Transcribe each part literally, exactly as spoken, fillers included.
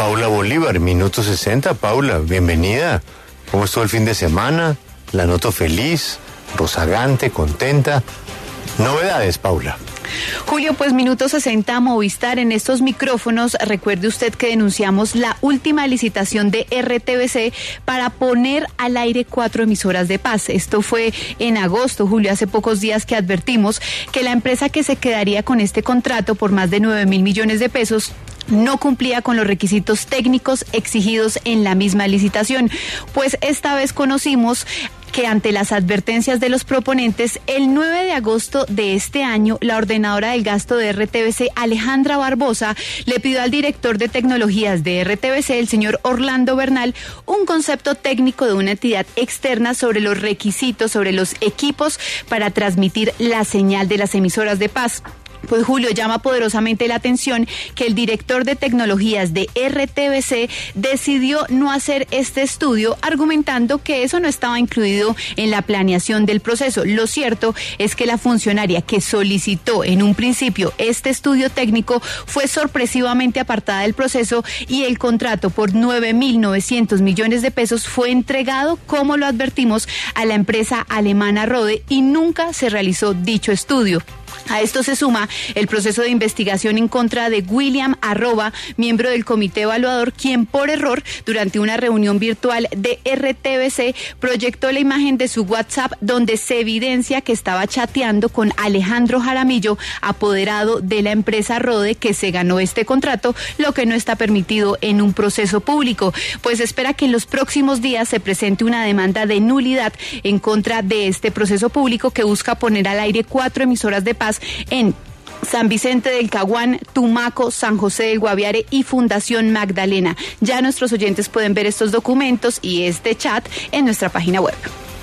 Paula Bolívar, Minuto sesenta. Paula, bienvenida. ¿Cómo estuvo el fin de semana? La noto feliz, rozagante, contenta. Novedades, Paula. Julio, pues Minuto sesenta Movistar en estos micrófonos. Recuerde usted que denunciamos la última licitación de R T V C para poner al aire cuatro emisoras de paz. Esto fue en agosto, Julio, hace pocos días que advertimos que la empresa que se quedaría con este contrato por más de nueve mil millones de pesos no cumplía con los requisitos técnicos exigidos en la misma licitación. Pues esta vez conocimos que ante las advertencias de los proponentes, el nueve de agosto de este año, la ordenadora del gasto de R T V C, Alejandra Barbosa, le pidió al director de tecnologías de R T V C, el señor Orlando Bernal, un concepto técnico de una entidad externa sobre los requisitos, sobre los equipos para transmitir la señal de las emisoras de paz. Pues Julio, llama poderosamente la atención que el director de tecnologías de R T V C decidió no hacer este estudio, argumentando que eso no estaba incluido en la planeación del proceso. Lo cierto es que la funcionaria que solicitó en un principio este estudio técnico fue sorpresivamente apartada del proceso y el contrato por nueve mil novecientos millones de pesos fue entregado, como lo advertimos, a la empresa alemana Rode y nunca se realizó dicho estudio. A esto se suma el proceso de investigación en contra de William Arroba, miembro del comité evaluador, quien por error, durante una reunión virtual de R T V C, proyectó la imagen de su WhatsApp donde se evidencia que estaba chateando con Alejandro Jaramillo, apoderado de la empresa Rode, que se ganó este contrato, lo que no está permitido en un proceso público. Pues espera que en los próximos días se presente una demanda de nulidad en contra de este proceso público que busca poner al aire cuatro emisoras de paz en San Vicente del Caguán, Tumaco, San José del Guaviare y Fundación Magdalena. Ya nuestros oyentes pueden ver estos documentos y este chat en nuestra página web.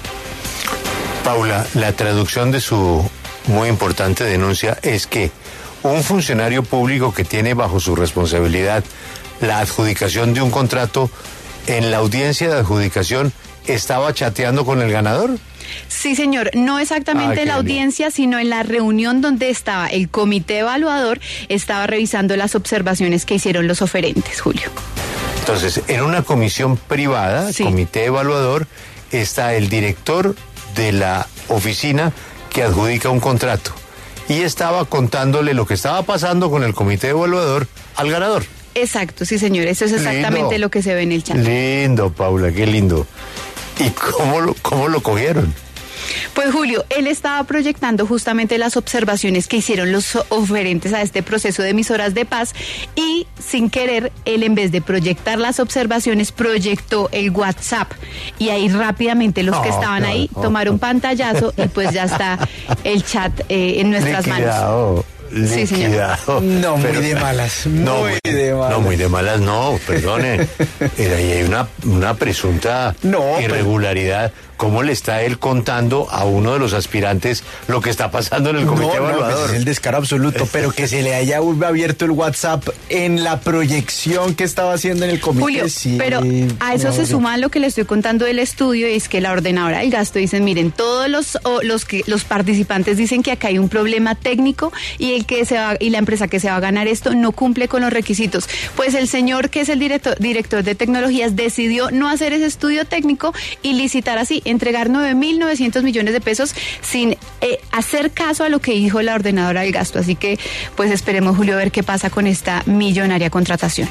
Paula, la traducción de su muy importante denuncia es que un funcionario público que tiene bajo su responsabilidad la adjudicación de un contrato, en la audiencia de adjudicación estaba chateando con el ganador. Sí, señor, no exactamente en la audiencia, sino en la reunión donde estaba el comité evaluador, estaba revisando las observaciones que hicieron los oferentes, Julio. Entonces, en una comisión privada, sí, comité evaluador, está el director de la oficina que adjudica un contrato y estaba contándole lo que estaba pasando con el comité evaluador al ganador. Exacto, sí, señor, eso es exactamente lindo, lo que se ve en el chat. Lindo, Paula, qué lindo. ¿Y cómo lo, cómo lo cogieron? Pues Julio, él estaba proyectando justamente las observaciones que hicieron los oferentes a este proceso de emisoras de paz y sin querer, él en vez de proyectar las observaciones, proyectó el WhatsApp y ahí rápidamente los oh, que estaban ahí oh, tomaron oh. pantallazo y pues ya está el chat eh, en nuestras liquidado. manos. Sí, señor. No, muy de malas. Muy no, muy de malas. No, muy de malas, no, perdone. Ahí hay una, una presunta no, irregularidad. Pero... ¿Cómo le está él contando a uno de los aspirantes lo que está pasando en el comité no, evaluador? No, pues es el descaro absoluto, pero que se le haya abierto el WhatsApp en la proyección que estaba haciendo en el comité. Julio, sí, pero a eso no, se suma lo que le estoy contando del estudio, y es que la ordenadora del gasto dicen, miren, todos los o, los que los participantes dicen que acá hay un problema técnico y el que se va y la empresa que se va a ganar esto no cumple con los requisitos. Pues el señor que es el director director de tecnologías decidió no hacer ese estudio técnico y licitar así, entregar nueve mil novecientos millones de pesos sin eh, hacer caso a lo que dijo la ordenadora del gasto. Así que pues esperemos, Julio, a ver qué pasa con esta millonaria contratación.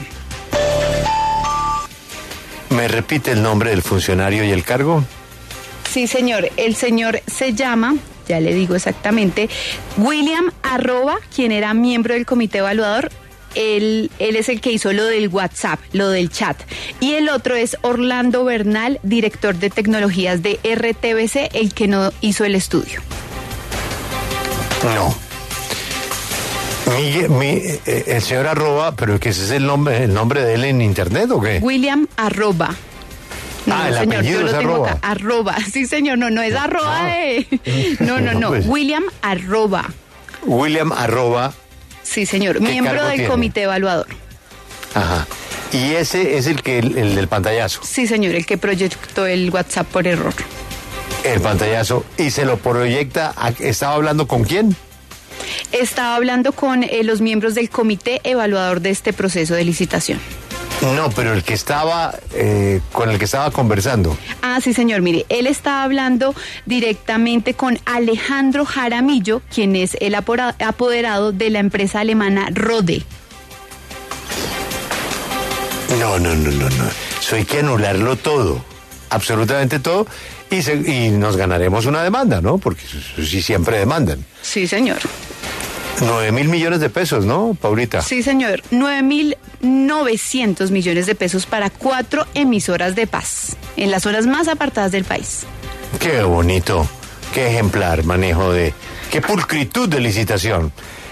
¿Me repite el nombre del funcionario y el cargo? Sí, señor. El señor se llama, ya le digo exactamente, William Arroba, quien era miembro del comité evaluador. Él, él es el que hizo lo del WhatsApp, lo del chat. Y el otro es Orlando Bernal, director de tecnologías de R T V C, el que no hizo el estudio. No. Mi, mi, eh, el señor Arroba, pero que ese es el nombre, el nombre de él en internet, ¿o qué? William Arroba. No, ah, el señor, apellido yo es lo tengo arroba. Acá. Arroba, sí, señor, no, no es arroba ah. de... No, no, no, pues. William Arroba. William Arroba. Sí, señor, miembro del tiene? comité evaluador. Ajá. ¿Y ese es el que el, el del pantallazo? Sí, señor, el que proyectó el WhatsApp por error. El pantallazo. ¿Y se lo proyecta? ¿Estaba hablando con quién? Estaba hablando con eh, los miembros del comité evaluador de este proceso de licitación. No, pero el que estaba, eh, con el que estaba conversando. Ah, sí, señor. Mire, él estaba hablando directamente con Alejandro Jaramillo, quien es el apoderado de la empresa alemana Rode. No, no, no, no, no. Eso hay que anularlo todo, absolutamente todo, y, se, y nos ganaremos una demanda, ¿no? Porque sí siempre demandan. Sí, señor. Nueve mil millones de pesos, ¿no, Paulita? Sí, señor. Nueve mil novecientos millones de pesos para cuatro emisoras de paz en las zonas más apartadas del país. Qué bonito, qué ejemplar manejo de, qué pulcritud de licitación.